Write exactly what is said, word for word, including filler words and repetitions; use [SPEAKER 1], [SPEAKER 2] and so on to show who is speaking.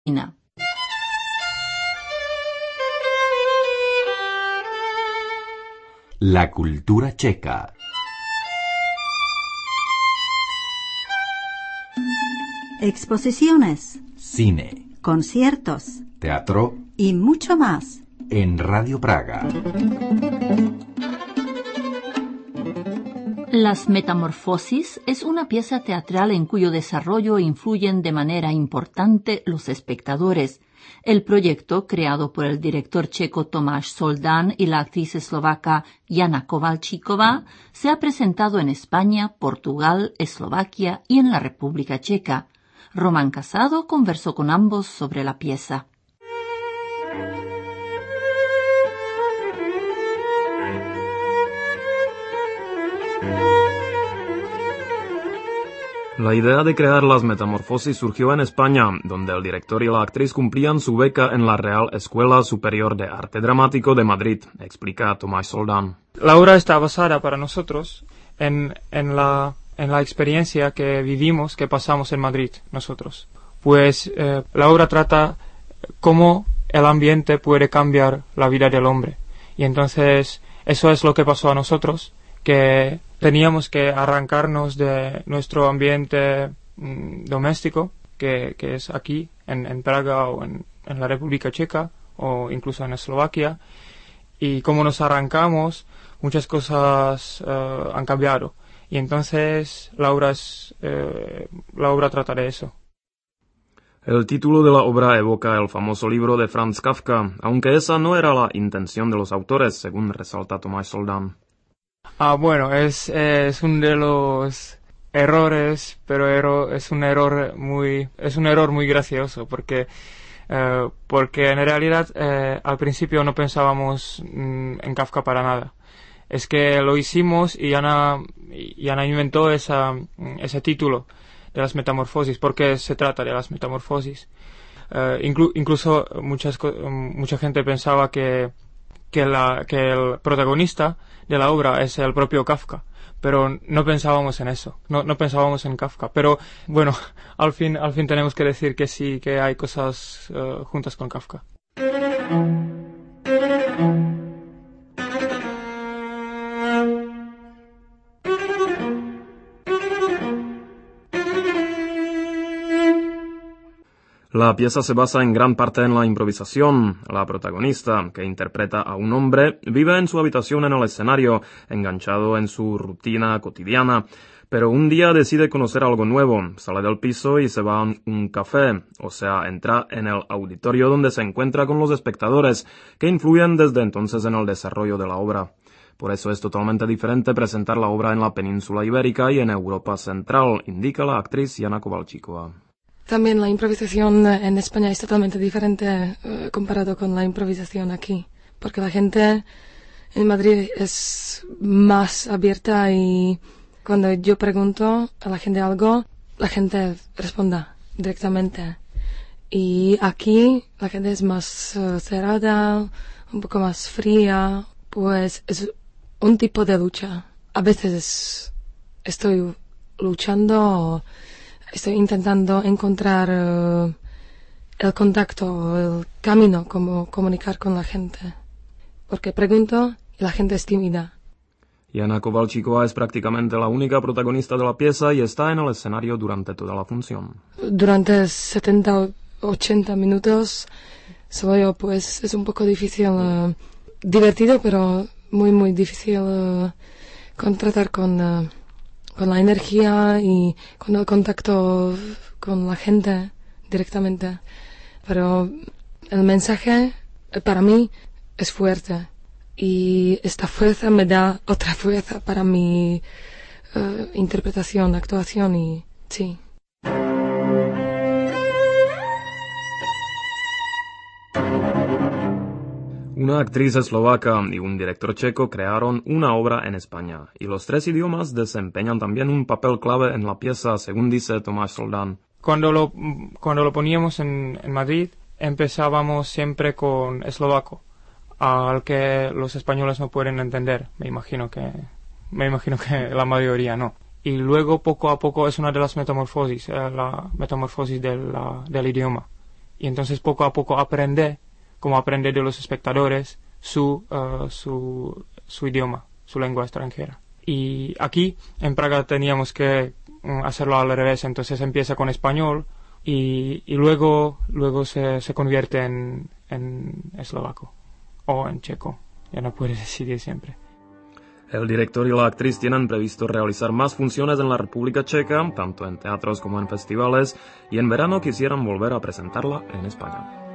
[SPEAKER 1] La cultura checa.
[SPEAKER 2] Exposiciones,
[SPEAKER 1] Cine,
[SPEAKER 2] conciertos
[SPEAKER 1] teatro
[SPEAKER 2] y mucho más.
[SPEAKER 1] En Radio Praga.
[SPEAKER 3] Las Metamorfosis es una pieza teatral en cuyo desarrollo influyen de manera importante los espectadores. El proyecto, creado por el director checo Tomáš Soldán y la actriz eslovaca Jana Kovalčíková, se ha presentado en España, Portugal, Eslovaquia y en la República Checa. Román Casado conversó con ambos sobre la pieza.
[SPEAKER 4] La idea de crear Las Metamorfosis surgió en España, donde el director y la actriz cumplían su beca en la Real Escuela Superior de Arte Dramático de Madrid, explica Tomáš Soldán.
[SPEAKER 5] La obra está basada para nosotros en, en, la, en la experiencia que vivimos, que pasamos en Madrid nosotros. Pues eh, la obra trata cómo el ambiente puede cambiar la vida del hombre. Y entonces eso es lo que pasó a nosotros, que teníamos que arrancarnos de nuestro ambiente mmm, doméstico, que, que es aquí, en, en Praga o en, en la República Checa, o incluso en Eslovaquia, y como nos arrancamos, muchas cosas uh, han cambiado. Y entonces la obra, es, eh, la obra trata de eso.
[SPEAKER 4] El título de la obra evoca el famoso libro de Franz Kafka, aunque esa no era la intención de los autores, según resalta Tomáš Soldán.
[SPEAKER 5] Ah, bueno, es, es uno de los errores, pero ero, es un error muy, es un error muy gracioso, porque, eh, porque en realidad eh, al principio no pensábamos mm, en Kafka para nada. Es que lo hicimos y Ana, y Ana inventó esa, ese título de las metamorfosis, porque se trata de las metamorfosis. Eh, inclu, incluso muchas, mucha gente pensaba que Que, la, que el protagonista de la obra es el propio Kafka, pero no pensábamos en eso, no, no pensábamos en Kafka, pero bueno, al fin, al fin tenemos que decir que sí, que hay cosas uh, juntas con Kafka.
[SPEAKER 4] La pieza se basa en gran parte en la improvisación. La protagonista, que interpreta a un hombre, vive en su habitación en el escenario, enganchado en su rutina cotidiana, pero un día decide conocer algo nuevo, sale del piso y se va a un café, o sea, entra en el auditorio donde se encuentra con los espectadores, que influyen desde entonces en el desarrollo de la obra. Por eso es totalmente diferente presentar la obra en la península ibérica y en Europa Central, indica la actriz Jana Kovalčíková.
[SPEAKER 6] También la improvisación en España es totalmente diferente eh, comparado con la improvisación aquí, porque la gente en Madrid es más abierta y cuando yo pregunto a la gente algo, la gente responde directamente. Y aquí la gente es más uh, cerrada, un poco más fría, pues es un tipo de lucha. A veces estoy luchando, estoy intentando encontrar uh, el contacto, el camino, como comunicar con la gente. Porque pregunto y la gente es tímida.
[SPEAKER 4] Jana Kovalčíková es prácticamente la única protagonista de la pieza y está en el escenario durante toda la función.
[SPEAKER 6] Durante setenta, ochenta minutos soy yo, pues es un poco difícil, uh, divertido, pero muy, muy difícil uh, contratar con... Uh, con la energía y con el contacto con la gente directamente. Pero el mensaje para mí es fuerte y esta fuerza me da otra fuerza para mi uh, interpretación, actuación y sí.
[SPEAKER 4] Una actriz eslovaca y un director checo crearon una obra en España, y los tres idiomas desempeñan también un papel clave en la pieza, según dice Tomáš Soldán.
[SPEAKER 5] Cuando lo, cuando lo poníamos en, en Madrid, empezábamos siempre con eslovaco, al que los españoles no pueden entender, me imagino que, me imagino que la mayoría no. Y luego, poco a poco, es una de las metamorfosis, eh, la metamorfosis de la, del idioma. y entonces poco a poco aprende, como aprende de los espectadores, su, uh, su, su idioma, su lengua extranjera. Y aquí, en Praga, teníamos que um, hacerlo al revés, entonces empieza con español y, y luego, luego se, se convierte en, en eslovaco o en checo, ya no puedes decidir siempre.
[SPEAKER 4] El director y la actriz tienen previsto realizar más funciones en la República Checa, tanto en teatros como en festivales, y en verano quisieran volver a presentarla en España.